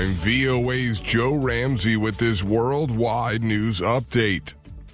I'm VOA's Joe Ramsey with this worldwide news update.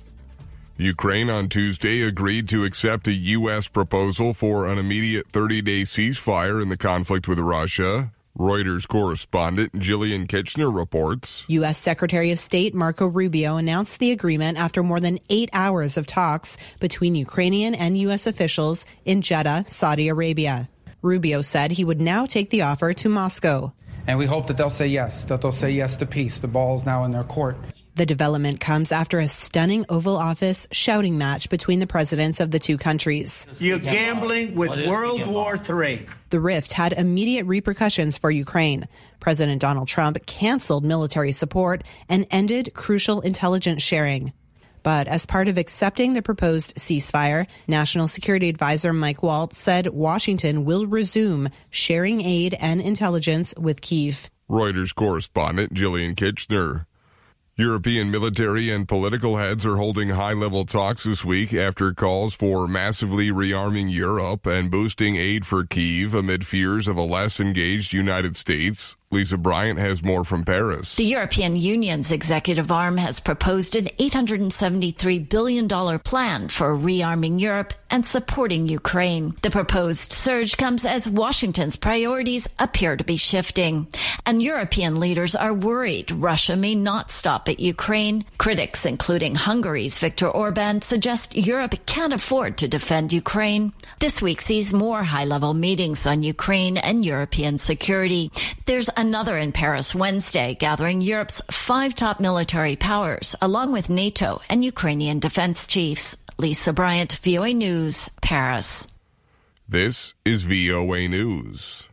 Ukraine on Tuesday agreed to accept a U.S. proposal for an immediate 30-day ceasefire in the conflict with Russia. Reuters correspondent Jillian Kitchener reports. U.S. Secretary of State Marco Rubio announced the agreement after more than 8 hours of talks between Ukrainian and U.S. officials in Jeddah, Saudi Arabia. Rubio said he would now take the offer to Moscow. And we hope that they'll say yes to peace. The ball's now in their court. The development comes after a stunning Oval Office shouting match between the presidents of the two countries. You're gambling with World War III. The rift had immediate repercussions for Ukraine. President Donald Trump canceled military support and ended crucial intelligence sharing. But as part of accepting the proposed ceasefire, National Security Advisor Mike Waltz said Washington will resume sharing aid and intelligence with Kyiv. Reuters correspondent Jillian Kitchener. European military and political heads are holding high-level talks this week after calls for massively rearming Europe and boosting aid for Kyiv amid fears of a less engaged United States. Lisa Bryant has more from Paris. The European Union's executive arm has proposed an $873 billion plan for rearming Europe and supporting Ukraine. The proposed surge comes as Washington's priorities appear to be shifting. And European leaders are worried Russia may not stop at Ukraine. Critics, including Hungary's Viktor Orban, suggest Europe can't afford to defend Ukraine. This week sees more high-level meetings on Ukraine and European security. There's another in Paris Wednesday, gathering Europe's 5 top military powers, along with NATO and Ukrainian defense chiefs. Lisa Bryant, VOA News, Paris. This is VOA News.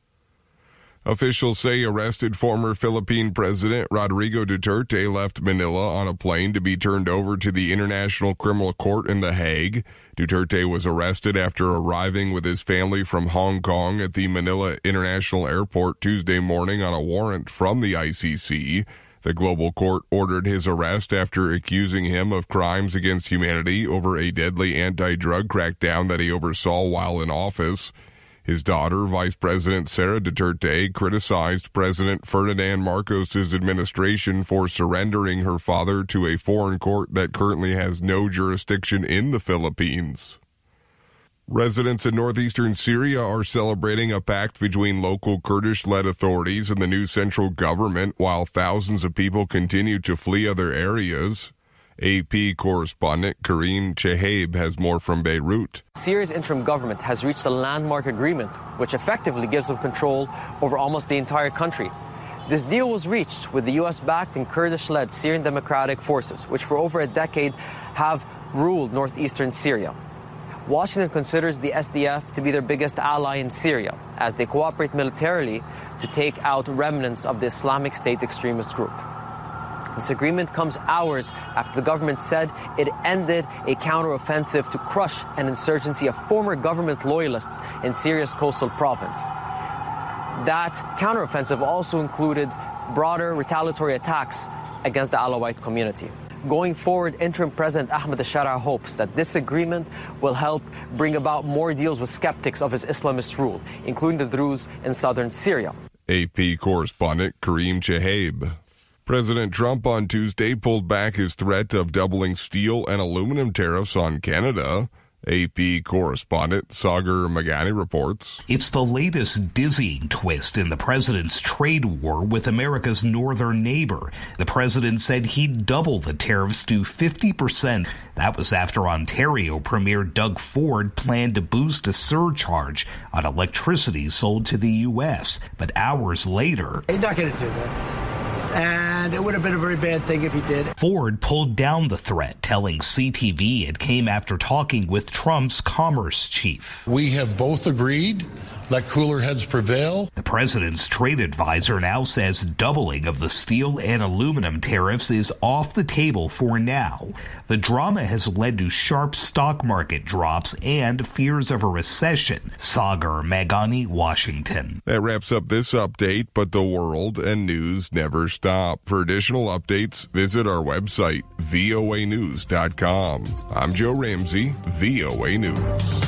Officials say arrested former Philippine President Rodrigo Duterte left Manila on a plane to be turned over to the International Criminal Court in The Hague. Duterte was arrested after arriving with his family from Hong Kong at the Manila International Airport Tuesday morning on a warrant from the ICC. The global court ordered his arrest after accusing him of crimes against humanity over a deadly anti-drug crackdown that he oversaw while in office. His daughter, Vice President Sara Duterte, criticized President Ferdinand Marcos' administration for surrendering her father to a foreign court that currently has no jurisdiction in the Philippines. Residents in northeastern Syria are celebrating a pact between local Kurdish-led authorities and the new central government while thousands of people continue to flee other areas. AP correspondent Karim Chehaib has more from Beirut. Syria's interim government has reached a landmark agreement, which effectively gives them control over almost the entire country. This deal was reached with the U.S.-backed and Kurdish-led Syrian Democratic Forces, which for over a decade have ruled northeastern Syria. Washington considers the SDF to be their biggest ally in Syria, as they cooperate militarily to take out remnants of the Islamic State extremist group. This agreement comes hours after the government said it ended a counteroffensive to crush an insurgency of former government loyalists in Syria's coastal province. That counteroffensive also included broader retaliatory attacks against the Alawite community. Going forward, interim President Ahmed al-Shara hopes that this agreement will help bring about more deals with skeptics of his Islamist rule, including the Druze in southern Syria. AP correspondent Karim Chehaib. President Trump on Tuesday pulled back his threat of doubling steel and aluminum tariffs on Canada. AP correspondent Sagar Magani reports. It's the latest dizzying twist in the president's trade war with America's northern neighbor. The president said he'd double the tariffs to 50%. That was after Ontario Premier Doug Ford planned to boost a surcharge on electricity sold to the U.S. But hours later, He's not going to do that. And it would have been a very bad thing if he did. Ford pulled down the threat, telling CTV it came after talking with Trump's commerce chief. We have both agreed. Let cooler heads prevail. The president's trade advisor now says doubling of the steel and aluminum tariffs is off the table for now. The drama has led to sharp stock market drops and fears of a recession. Sagar Magani, Washington. That wraps up this update, but the world and news never stop. For additional updates, visit our website, voanews.com. I'm Joe Ramsey, VOA News.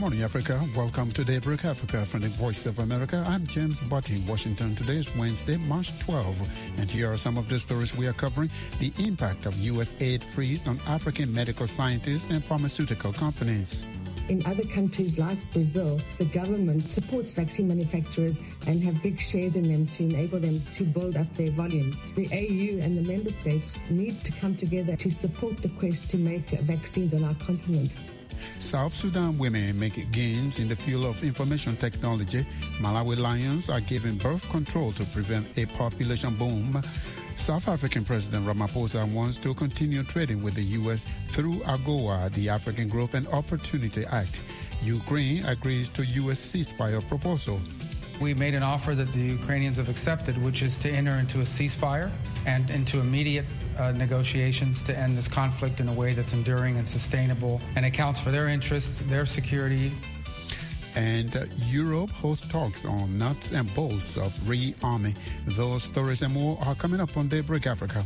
morning, Africa. Welcome to Daybreak Africa from the Voice of America. I'm James Butty in Washington. Today is Wednesday, March 12, and here are some of the stories we are covering. The impact of U.S. aid freeze on African medical scientists and pharmaceutical companies. In other countries like Brazil, the government supports vaccine manufacturers and have big shares in them to enable them to build up their volumes. The AU and the member states need to come together to support the quest to make vaccines on our continent. South Sudan women make gains in the field of information technology. Malawi lions are given birth control to prevent a population boom. South African President Ramaphosa wants to continue trading with the U.S. through AGOA, the African Growth and Opportunity Act. Ukraine agrees to U.S. ceasefire proposal. We made an offer that the Ukrainians have accepted, which is to enter into a ceasefire and into immediate negotiations to end this conflict in a way that's enduring and sustainable and accounts for their interests, their security. And Europe hosts talks on nuts and bolts of rearming. Those stories and more are coming up on Daybreak Africa.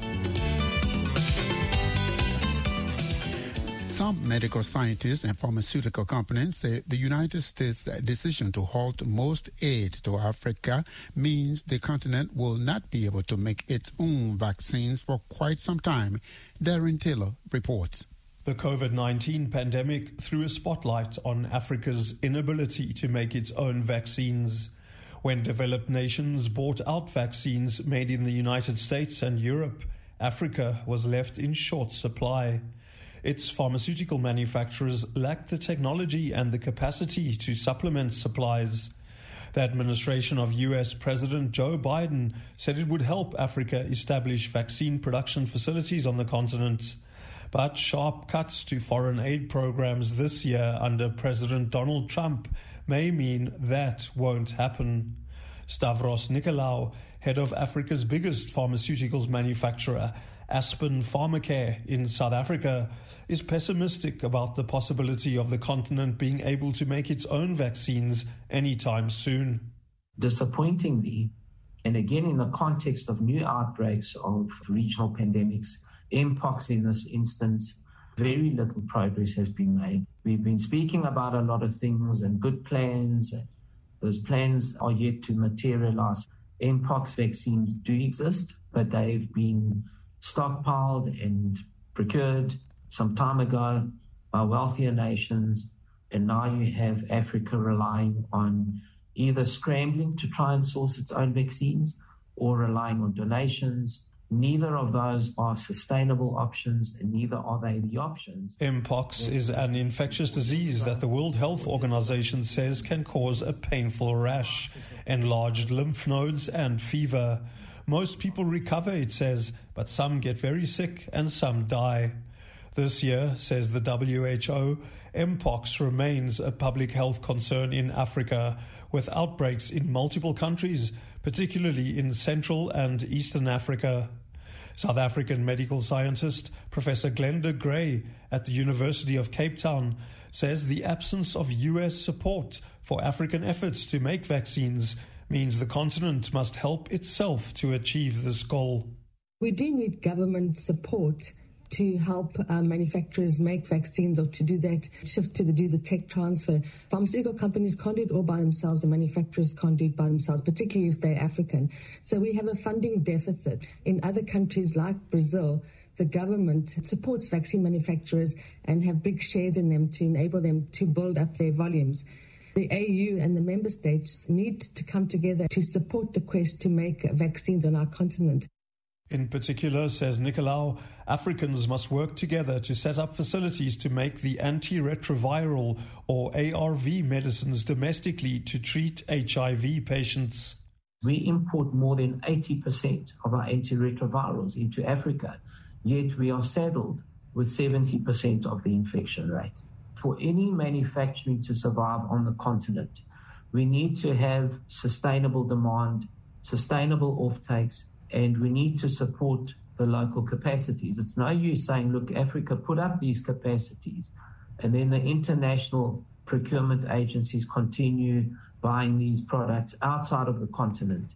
Some medical scientists and pharmaceutical companies say the United States' decision to halt most aid to Africa means the continent will not be able to make its own vaccines for quite some time. Darren Taylor reports. The COVID-19 pandemic threw a spotlight on Africa's inability to make its own vaccines. When developed nations bought out vaccines made in the United States and Europe, Africa was left in short supply. Its pharmaceutical manufacturers lacked the technology and the capacity to supplement supplies. The administration of U.S. President Joe Biden said it would help Africa establish vaccine production facilities on the continent. But sharp cuts to foreign aid programs this year under President Donald Trump may mean that won't happen. Stavros Nicolaou, head of Africa's biggest pharmaceuticals manufacturer, Aspen Pharmacare in South Africa, is pessimistic about the possibility of the continent being able to make its own vaccines anytime soon. Disappointingly, and again in the context of new outbreaks of regional pandemics, Mpox in this instance, very little progress has been made. We've been speaking about a lot of things and good plans. Those plans are yet to materialize. Mpox vaccines do exist, but they've been stockpiled and procured some time ago by wealthier nations, and now you have Africa relying on either scrambling to try and source its own vaccines or relying on donations. Neither of those are sustainable options, and neither are they the options. Mpox is an infectious disease that the World Health Organization says can cause a painful rash, enlarged lymph nodes, and fever. Most people recover, it says, but some get very sick and some die. This year, says the WHO, Mpox remains a public health concern in Africa, with outbreaks in multiple countries, particularly in Central and Eastern Africa. South African medical scientist Professor Glenda Gray at the University of Cape Town says the absence of U.S. support for African efforts to make vaccines means the continent must help itself to achieve this goal. We do need government support to help manufacturers make vaccines, or to do that shift to do the tech transfer. Pharmaceutical companies can't do it all by themselves, and manufacturers can't do it by themselves, particularly if they're African. So we have a funding deficit. In other countries like Brazil, the government supports vaccine manufacturers and have big shares in them to enable them to build up their volumes. The AU and the member states need to come together to support the quest to make vaccines on our continent. In particular, says Nicolaou, Africans must work together to set up facilities to make the antiretroviral or ARV medicines domestically to treat HIV patients. We import more than 80% of our antiretrovirals into Africa, yet we are saddled with 70% of the infection rate. For any manufacturing to survive on the continent, we need to have sustainable demand, sustainable offtakes, and we need to support the local capacities. It's no use saying, look, Africa, put up these capacities, and then the international procurement agencies continue buying these products outside of the continent.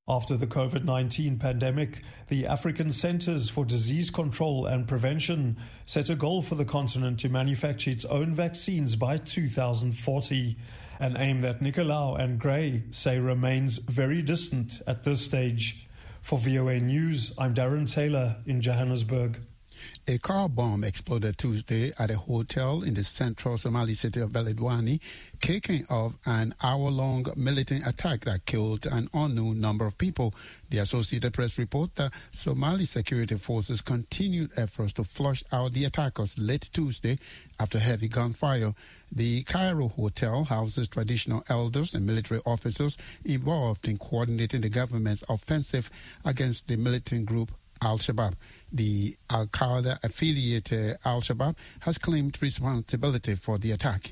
After the COVID-19 pandemic, the African Centers for Disease Control and Prevention set a goal for the continent to manufacture its own vaccines by 2040, an aim that Nicolau and Gray say remains very distant at this stage. For VOA News, I'm Darren Taylor in Johannesburg. A car bomb exploded Tuesday at a hotel in the central Somali city of Beledweyne, kicking off an hour-long militant attack that killed an unknown number of people. The Associated Press reports that Somali security forces continued efforts to flush out the attackers late Tuesday after heavy gunfire. The Cairo hotel houses traditional elders and military officers involved in coordinating the government's offensive against the militant group Al-Shabaab. The Al-Qaeda affiliated Al-Shabaab has claimed responsibility for the attack.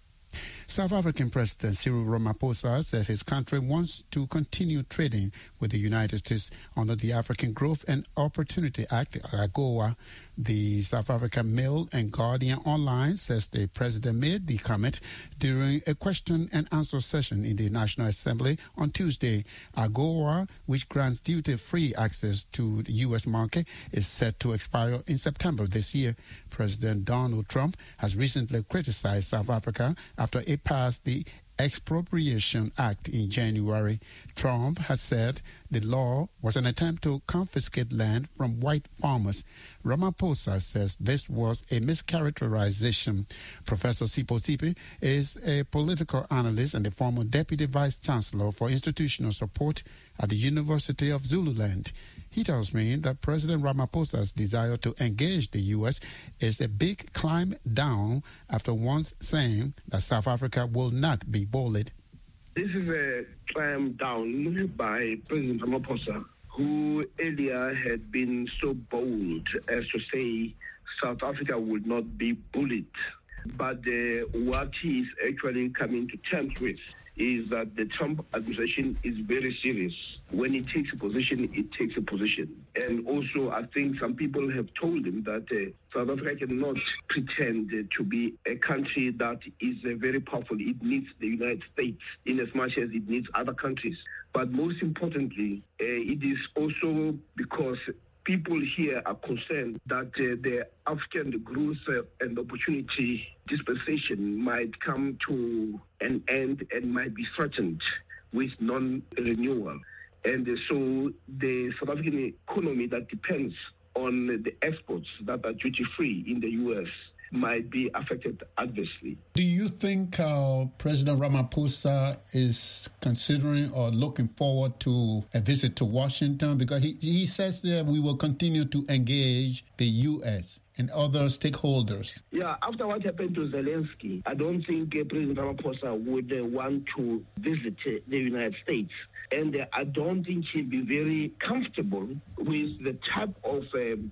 South African President Cyril Ramaphosa says his country wants to continue trading with the United States under the African Growth and Opportunity Act, AGOA. The South African Mail and Guardian Online says the president made the comment during a question and answer session in the National Assembly on Tuesday. AGOA, which grants duty-free access to the U.S. market, is set to expire in September this year. President Donald Trump has recently criticized South Africa after it passed the Expropriation Act in January. Trump has said the law was an attempt to confiscate land from white farmers. Ramaphosa says this was a mischaracterization. Professor Sipho Sipe is a political analyst and the former Deputy Vice Chancellor for Institutional Support at the University of Zululand. He tells me that President Ramaphosa's desire to engage the U.S. is a big climb down after once saying that South Africa will not be bullied. This is a climb down by President Ramaphosa, who earlier had been so bold as to say South Africa would not be bullied. But what he is actually coming to terms with is that the Trump administration is very serious. When it takes a position, it takes a position. And also, I think some people have told him that South Africa cannot pretend to be a country that is very powerful. It needs the United States in as much as it needs other countries. But most importantly, it is also because people here are concerned that the African Growth and Opportunity dispensation might come to an end and might be threatened with non-renewal. And so the South African economy that depends on the exports that are duty-free in the U.S. might be affected adversely. Do you think President Ramaphosa is considering or looking forward to a visit to Washington? Because he says that we will continue to engage the U.S. and other stakeholders. Yeah, after what happened to Zelensky, I don't think President Ramaphosa would want to visit the United States. And I don't think he'll be very comfortable with the type of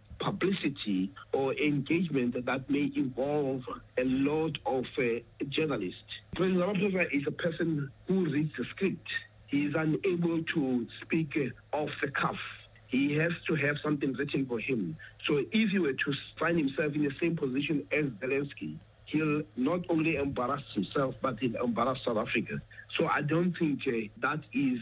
publicity or engagement that may involve a lot of journalists. President Ramaphosa is a person who reads the script. He is unable to speak off the cuff. He has to have something written for him. So if he were to find himself in the same position as Zelensky, he'll not only embarrass himself, but he'll embarrass South Africa. So I don't think that is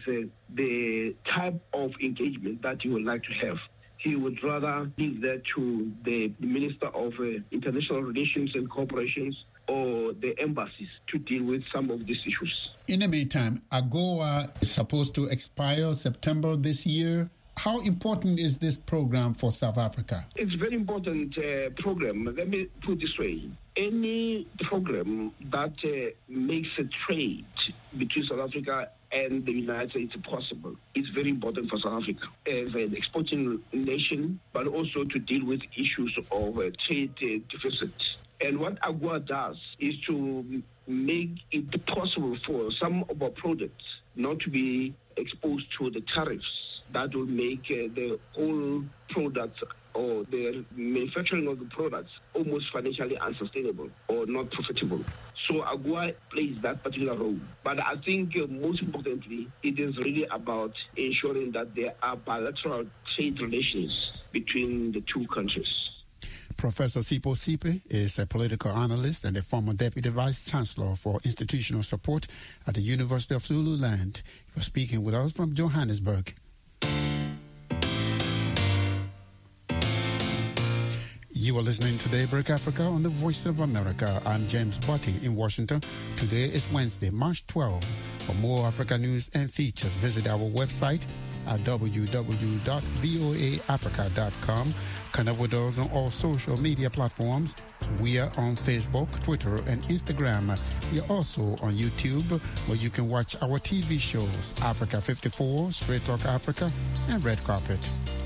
the type of engagement that he would like to have. He would rather leave that to the Minister of International Relations and Corporations or the embassies to deal with some of these issues. In the meantime, AGOA is supposed to expire September this year. How important is this program for South Africa? It's a very important program. Let me put it this way. Any program that makes a trade between South Africa and the United States possible is very important for South Africa as an exporting nation, but also to deal with issues of trade deficit. And what AGOA does is to make it possible for some of our products not to be exposed to the tariffs that will make the whole product or the manufacturing of the products almost financially unsustainable or not profitable. So AGOA plays that particular role. But I think most importantly, it is really about ensuring that there are bilateral trade relations between the two countries. Professor Sipho Sipe is a political analyst and a former Deputy Vice Chancellor for Institutional Support at the University of Zululand. He was speaking with us from Johannesburg. You are listening to Daybreak Africa on the Voice of America. I'm James Botti in Washington. Today is Wednesday, March 12. For more Africa news and features, visit our website at www.voaafrica.com. Connect with us on all social media platforms. We are on Facebook, Twitter, and Instagram. We are also on YouTube, where you can watch our TV shows, Africa 54, Straight Talk Africa, and Red Carpet.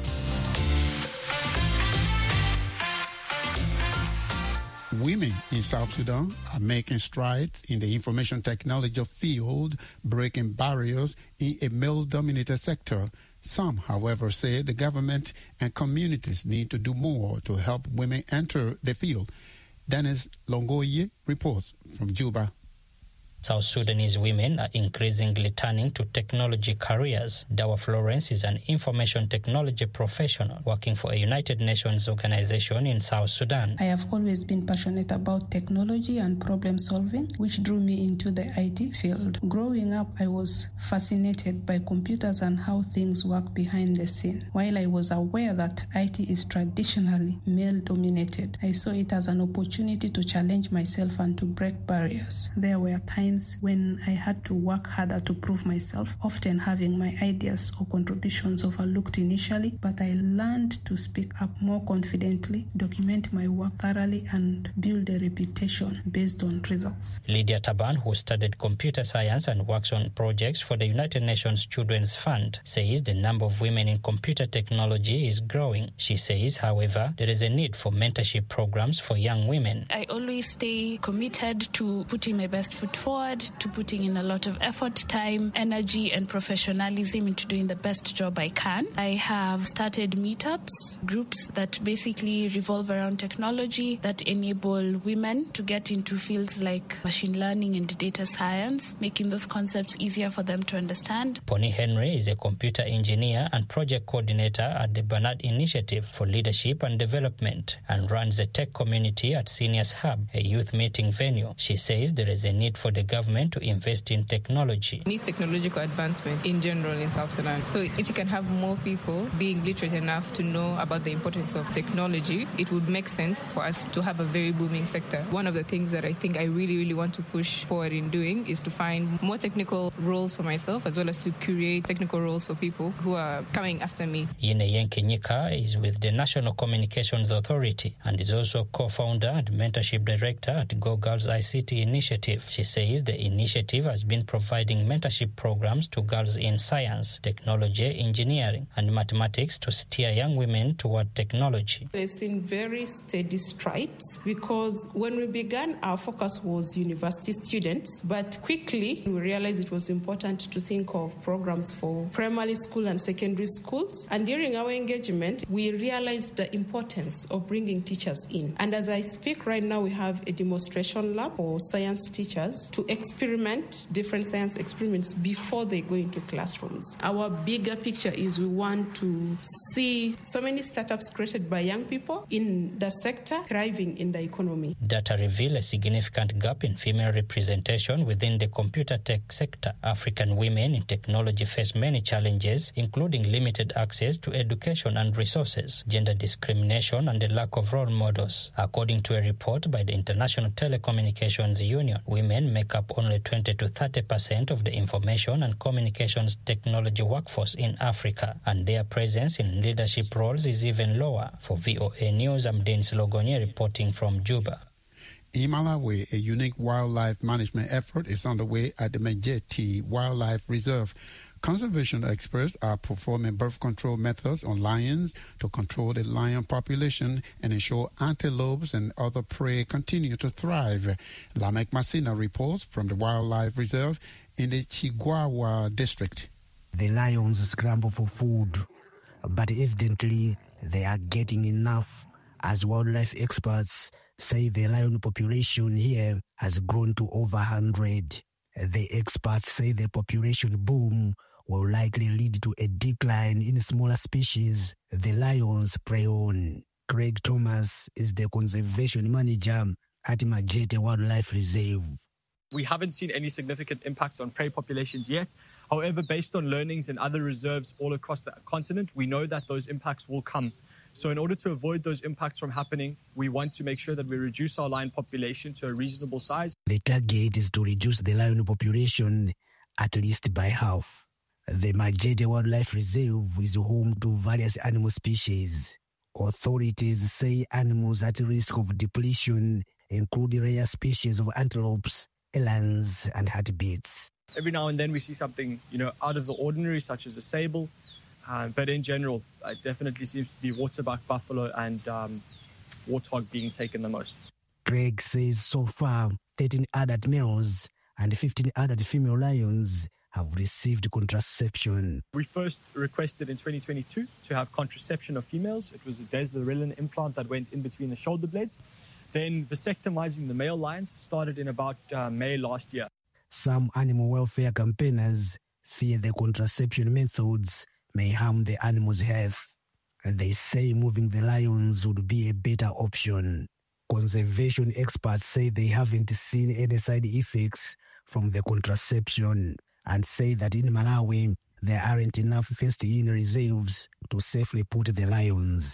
Women in South Sudan are making strides in the information technology field, breaking barriers in a male-dominated sector. Some, however, say the government and communities need to do more to help women enter the field. Dennis Longoye reports from Juba. South Sudanese women are increasingly turning to technology careers. Dawa Florence is an information technology professional working for a United Nations organization in South Sudan. I have always been passionate about technology and problem solving, which drew me into the IT field. Growing up, I was fascinated by computers and how things work behind the scene. While I was aware that IT is traditionally male-dominated, I saw it as an opportunity to challenge myself and to break barriers. There were times when I had to work harder to prove myself, often having my ideas or contributions overlooked initially, but I learned to speak up more confidently, document my work thoroughly, and build a reputation based on results. Lydia Taban, who studied computer science and works on projects for the United Nations Children's Fund, says the number of women in computer technology is growing. She says, however, there is a need for mentorship programs for young women. I always stay committed to putting my best foot forward, to putting in a lot of effort, time, energy, and professionalism into doing the best job I can. I have started meetups, groups that basically revolve around technology that enable women to get into fields like machine learning and data science, making those concepts easier for them to understand. Pony Henry is a computer engineer and project coordinator at the Bernard Initiative for Leadership and Development and runs a tech community at Seniors Hub, a youth meeting venue. She says there is a need for the government to invest in technology. We need technological advancement in general in South Sudan. So if you can have more people being literate enough to know about the importance of technology, it would make sense for us to have a very booming sector. One of the things that I think I really want to push forward in doing is to find more technical roles for myself, as well as to create technical roles for people who are coming after me. Yine Yenkenyika is with the National Communications Authority and is also co-founder and mentorship director at Go Girls ICT Initiative. She says the initiative has been providing mentorship programs to girls in science, technology, engineering, and mathematics to steer young women toward technology. We've seen very steady strides because when we began, our focus was university students, but quickly we realized it was important to think of programs for primary school and secondary schools. And during our engagement, we realized the importance of bringing teachers in. And as I speak right now, we have a demonstration lab for science teachers to experiment different science experiments before they go into classrooms. Our bigger picture is we want to see so many startups created by young people in the sector thriving in the economy. Data reveal a significant gap in female representation within the computer tech sector. African women in technology face many challenges, including limited access to education and resources, gender discrimination, and the lack of role models. According to a report by the International Telecommunications Union, women make up only 20 to 30% of the information and communications technology workforce in Africa, and their presence in leadership roles is even lower. For VOA News, I'm Denis Logonye reporting from Juba. In Malawi, a unique wildlife management effort is underway at the Majeti Wildlife Reserve. Conservation experts are performing birth control methods on lions to control the lion population and ensure antelopes and other prey continue to thrive. Lamek Masina reports from the Wildlife Reserve in the Chigwawa district. The lions scramble for food, but evidently they are getting enough, as wildlife experts say the lion population here has grown to over 100. The experts say the population boom will likely lead to a decline in smaller species the lions prey on. Craig Thomas is the conservation manager at Majete Wildlife Reserve. We haven't seen any significant impacts on prey populations yet. However, based on learnings in other reserves all across the continent, we know that those impacts will come. So in order to avoid those impacts from happening, we want to make sure that we reduce our lion population to a reasonable size. The target is to reduce the lion population at least by half. The Majete Wildlife Reserve is home to various animal species. Authorities say animals at risk of depletion include rare species of antelopes, elands, and hartebeests. Every now and then we see something, out of the ordinary, such as a sable. But in general, it definitely seems to be waterbuck buffalo and warthog being taken the most. Craig says so far, 13 adult males and 15 adult female lions have received contraception. We first requested in 2022 to have contraception of females. It was a deslorilin implant that went in between the shoulder blades. Then vasectomizing the male lions started in about May last year. Some animal welfare campaigners fear the contraception methods may harm the animal's health. They say moving the lions would be a better option. Conservation experts say they haven't seen any side effects from the contraception and say that in Malawi there aren't enough fenced-in reserves to safely put the lions.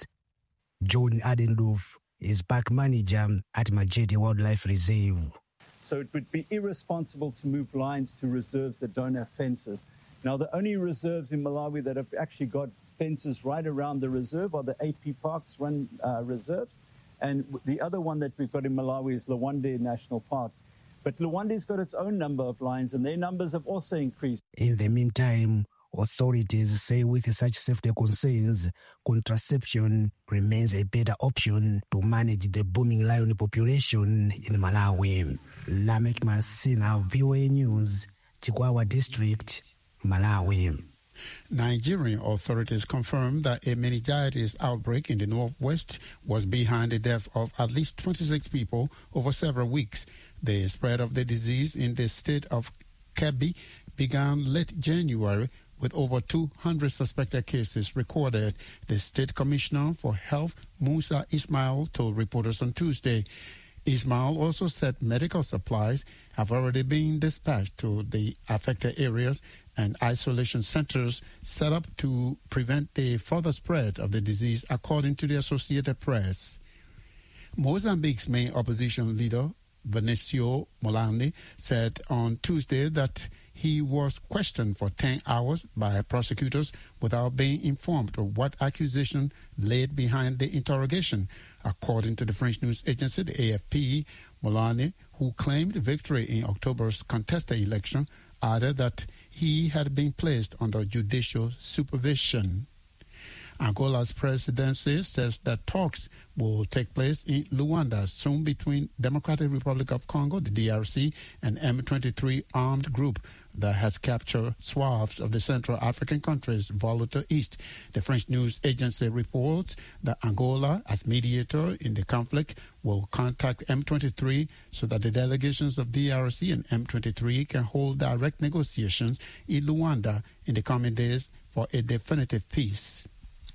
John Adendorf is park manager at Majete Wildlife Reserve. So it would be irresponsible to move lions to reserves that don't have fences. Now, the only reserves in Malawi that have actually got fences right around the reserve are the AP Parks run reserves. And the other one that we've got in Malawi is Luwande National Park. But Luwande's got its own number of lions, and their numbers have also increased. In the meantime, authorities say with such safety concerns, contraception remains a better option to manage the booming lion population in Malawi. Lamek Masina, VOA News, Chikwawa District, Malawi. Nigerian authorities confirmed that a meningitis outbreak in the northwest was behind the death of at least 26 people over several weeks. The spread of the disease in the state of Kebbi began late January with over 200 suspected cases recorded. The State Commissioner for Health, Musa Ismail, told reporters on Tuesday. Ismail also said medical supplies have already been dispatched to the affected areas and isolation centers set up to prevent the further spread of the disease, according to the Associated Press. Mozambique's main opposition leader, Venancio Mondlane, said on Tuesday that he was questioned for 10 hours by prosecutors without being informed of what accusation laid behind the interrogation. According to the French news agency, the AFP, Mondlane, who claimed victory in October's contested election, added that he had been placed under judicial supervision. Angola's presidency says that talks will take place in Luanda soon between Democratic Republic of Congo, the DRC, and M23 armed group that has captured swaths of the Central African country's volatile east. The French news agency reports that Angola, as mediator in the conflict, will contact M23 so that the delegations of DRC and M23 can hold direct negotiations in Luanda in the coming days for a definitive peace.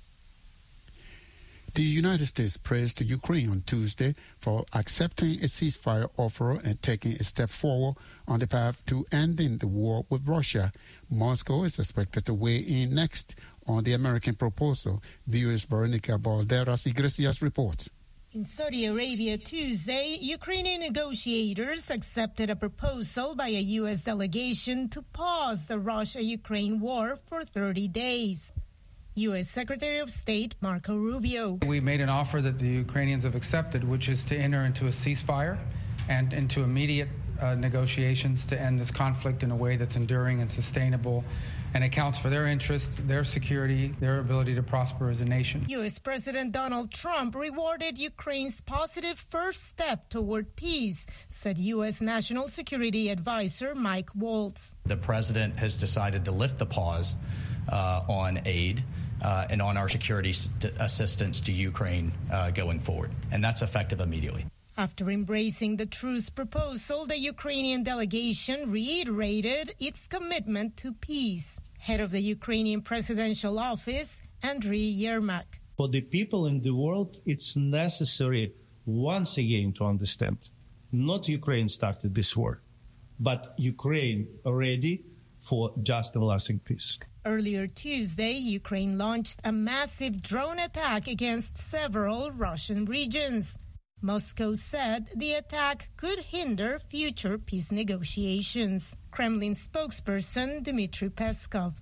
The United States praised Ukraine on Tuesday for accepting a ceasefire offer and taking a step forward on the path to ending the war with Russia. Moscow is expected to weigh in next on the American proposal. VOA's Veronica Balderas Iglesias reports. In Saudi Arabia Tuesday, Ukrainian negotiators accepted a proposal by a U.S. delegation to pause the Russia-Ukraine war for 30 days. U.S. Secretary of State Marco Rubio. We made an offer that the Ukrainians have accepted, which is to enter into a ceasefire and into immediate negotiations to end this conflict in a way that's enduring and sustainable and accounts for their interests, their security, their ability to prosper as a nation. U.S. President Donald Trump rewarded Ukraine's positive first step toward peace, said U.S. National Security Advisor Mike Waltz. The president has decided to lift the pause on aid and on our security assistance to Ukraine going forward. And that's effective immediately. After embracing the truce proposal, the Ukrainian delegation reiterated its commitment to peace. Head of the Ukrainian presidential office, Andriy Yermak. For the people in the world, it's necessary once again to understand, not Ukraine started this war, but Ukraine ready for just and lasting peace. Earlier Tuesday, Ukraine launched a massive drone attack against several Russian regions. Moscow said the attack could hinder future peace negotiations. Kremlin spokesperson Dmitry Peskov.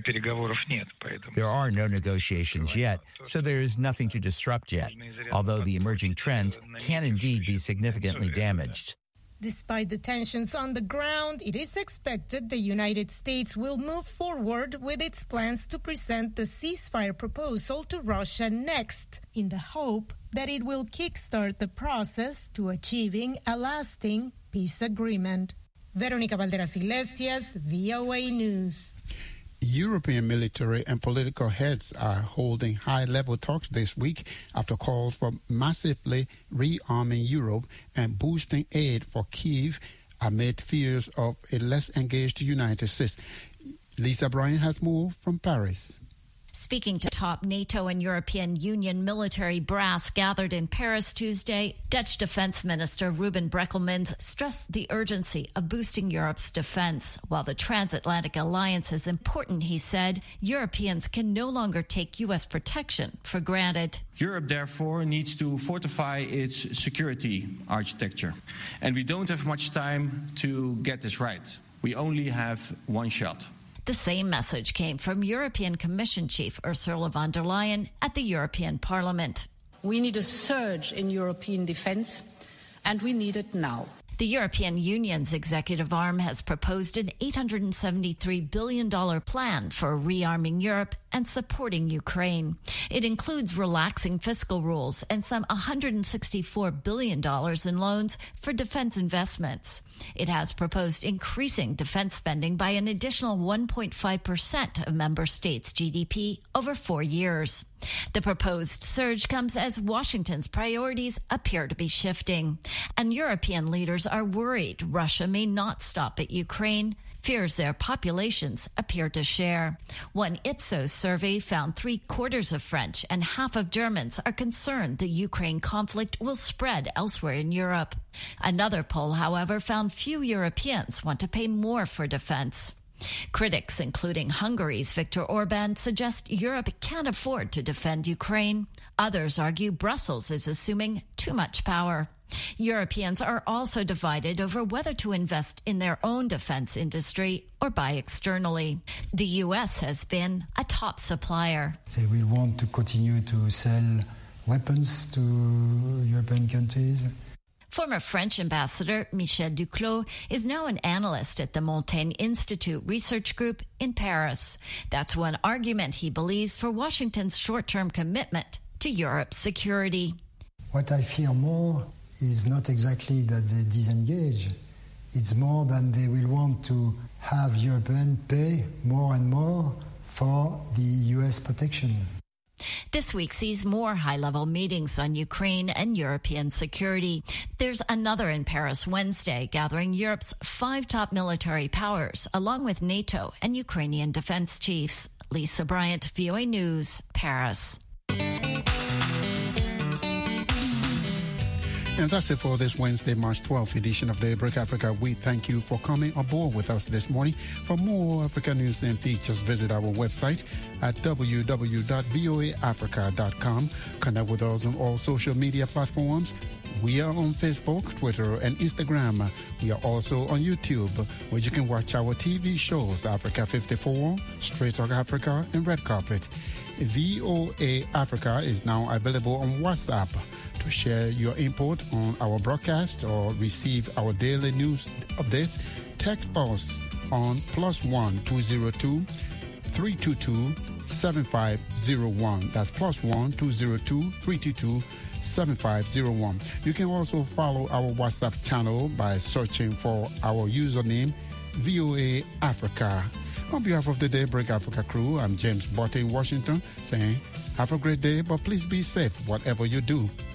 There are no negotiations yet, so there is nothing to disrupt yet, although the emerging trends can indeed be significantly damaged. Despite the tensions on the ground, it is expected the United States will move forward with its plans to present the ceasefire proposal to Russia next, in the hope that it will kickstart the process to achieving a lasting peace agreement. Veronica Valderas Iglesias, VOA News. European military and political heads are holding high-level talks this week after calls for massively rearming Europe and boosting aid for Kyiv amid fears of a less engaged United States. Lisa Bryan has more from Paris. Speaking to top NATO and European Union military brass gathered in Paris Tuesday, Dutch Defense Minister Ruben Brekelmans stressed the urgency of boosting Europe's defense. While the transatlantic alliance is important, he said, Europeans can no longer take U.S. protection for granted. Europe, therefore, needs to fortify its security architecture. And we don't have much time to get this right. We only have one shot. The same message came from European Commission Chief Ursula von der Leyen at the European Parliament. We need a surge in European defence, and we need it now. The European Union's executive arm has proposed an $873 billion plan for rearming Europe and supporting Ukraine. It includes relaxing fiscal rules and some $164 billion in loans for defense investments. It has proposed increasing defense spending by an additional 1.5% of member states' GDP over 4 years. The proposed surge comes as Washington's priorities appear to be shifting, and European leaders are worried Russia may not stop at Ukraine, fears their populations appear to share. One Ipsos survey found 3/4 of French and half of Germans are concerned the Ukraine conflict will spread elsewhere in Europe. Another poll, however, found few Europeans want to pay more for defense. Critics, including Hungary's Viktor Orban, suggest Europe can't afford to defend Ukraine. Others argue Brussels is assuming too much power. Europeans are also divided over whether to invest in their own defense industry or buy externally. The U.S. has been a top supplier. They will want to continue to sell weapons to European countries. Former French ambassador Michel Duclos is now an analyst at the Montaigne Institute Research Group in Paris. That's one argument he believes for Washington's short-term commitment to Europe's security. What I fear more is not exactly that they disengage. It's more that they will want to have Europeans pay more and more for the U.S. protection. This week sees more high-level meetings on Ukraine and European security. There's another in Paris Wednesday, gathering Europe's 5 top military powers, along with NATO and Ukrainian defense chiefs. Lisa Bryant, VOA News, Paris. And that's it for this Wednesday, March 12th edition of Daybreak Africa. We thank you for coming aboard with us this morning. For more Africa news and features, visit our website at www.voaafrica.com. Connect with us on all social media platforms. We are on Facebook, Twitter, and Instagram. We are also on YouTube, where you can watch our TV shows, Africa 54, Straight Talk Africa, and Red Carpet. VOA Africa is now available on WhatsApp. To share your input on our broadcast or receive our daily news updates, text us on +1 202 322 7501. That's +1 202 322 7501. You can also follow our WhatsApp channel by searching for our username VOA Africa. On behalf of the Daybreak Africa crew, I'm James Botte in Washington saying have a great day, but please be safe whatever you do.